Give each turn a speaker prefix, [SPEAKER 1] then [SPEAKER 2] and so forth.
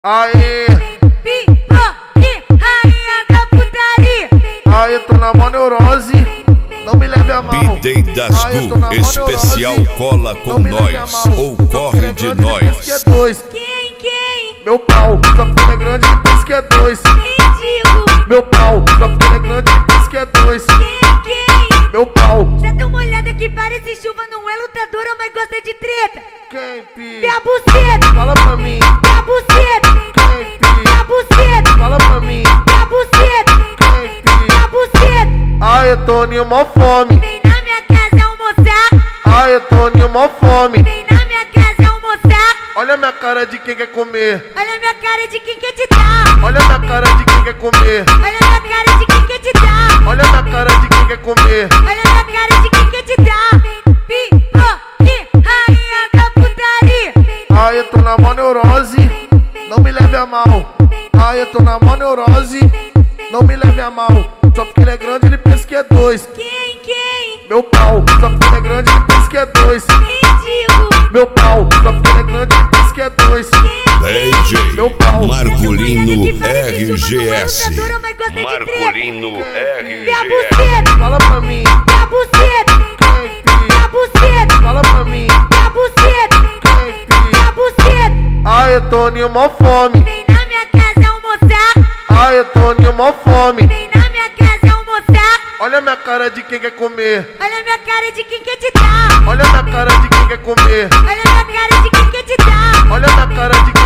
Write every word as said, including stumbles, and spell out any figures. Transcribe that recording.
[SPEAKER 1] Aê,
[SPEAKER 2] Pipoque, rainha da putaria.
[SPEAKER 1] aê, tô na mó neurose, não me leve a mal.
[SPEAKER 3] Bidei das
[SPEAKER 1] Aê, tô na
[SPEAKER 3] Gu,
[SPEAKER 1] mó
[SPEAKER 3] especial
[SPEAKER 1] neurose,
[SPEAKER 3] cola com
[SPEAKER 1] não me leve a
[SPEAKER 3] nós,
[SPEAKER 1] mal.
[SPEAKER 3] ou
[SPEAKER 1] Só
[SPEAKER 3] corre
[SPEAKER 1] porque
[SPEAKER 3] de
[SPEAKER 1] é grande, ele pensa que é
[SPEAKER 3] nós.
[SPEAKER 1] dois.
[SPEAKER 2] Quem, quem?
[SPEAKER 1] Meu pau, só porque ele é grande, ele pensa que é dois.
[SPEAKER 2] Ridículo.
[SPEAKER 1] Meu pau, só porque ele é grande, ele pensa que é dois.
[SPEAKER 2] Quem, quem?
[SPEAKER 1] Meu pau,
[SPEAKER 2] Já dá uma olhada que parece chuva, não é lutadora, mas gosta de treta.
[SPEAKER 1] quem pi?
[SPEAKER 2] Minha buceta,
[SPEAKER 1] Fala pra mim,
[SPEAKER 2] minha buceta,
[SPEAKER 1] quem pi?
[SPEAKER 2] minha buceta,
[SPEAKER 1] Fala pra mim,
[SPEAKER 2] minha buceta,
[SPEAKER 1] quem pi?
[SPEAKER 2] minha buceta.
[SPEAKER 1] Aê, Toninho, mó fome.
[SPEAKER 2] Vem na minha casa almoçar,
[SPEAKER 1] Aê, Toninho, mó fome.
[SPEAKER 2] vem na minha casa almoçar.
[SPEAKER 1] Olha minha cara de quem quer comer.
[SPEAKER 2] Olha minha cara de quem quer te dar.
[SPEAKER 1] Olha minha cara de quem quer comer.
[SPEAKER 2] Olha minha cara de quem quer te dar.
[SPEAKER 1] Olha minha cara de quem quer comer.
[SPEAKER 2] Olha minha cara de quem quer te dar. Pipoque, rainha da putaria.
[SPEAKER 1] Aê, tô na mó neurose, não me leve a mal. Aê, tô na mó neurose, não me leve a mal. Só porque ele é grande, ele pensa que é dois.
[SPEAKER 2] Quem, quem?
[SPEAKER 1] Meu pau, só porque ele é grande, ele pensa que é dois.
[SPEAKER 2] Ridículo.
[SPEAKER 1] Meu pau, só porque ele é grande, ele pensa que é dois.
[SPEAKER 3] D J
[SPEAKER 1] Meu pau.
[SPEAKER 3] Marcolino R G S.
[SPEAKER 2] Marcolino
[SPEAKER 3] Marcolino
[SPEAKER 2] Minha
[SPEAKER 3] R G S.
[SPEAKER 2] buceta,
[SPEAKER 1] Fala pra mim,
[SPEAKER 2] minha buceta,
[SPEAKER 1] quem pi?
[SPEAKER 2] minha buceta,
[SPEAKER 1] Fala pra mim,
[SPEAKER 2] minha buceta,
[SPEAKER 1] quem pi?
[SPEAKER 2] minha buceta.
[SPEAKER 1] Aê, Toninho, mó fome.
[SPEAKER 2] Vem na minha casa almoçar,
[SPEAKER 1] Aê, Toninho, mó fome.
[SPEAKER 2] vem na minha casa almoçar.
[SPEAKER 1] Olha minha cara de quem quer comer.
[SPEAKER 2] Olha minha cara de quem quer te dar.
[SPEAKER 1] Olha minha cara de quem quer comer.
[SPEAKER 2] Olha minha cara de quem quer te dar.
[SPEAKER 1] Olha minha cara de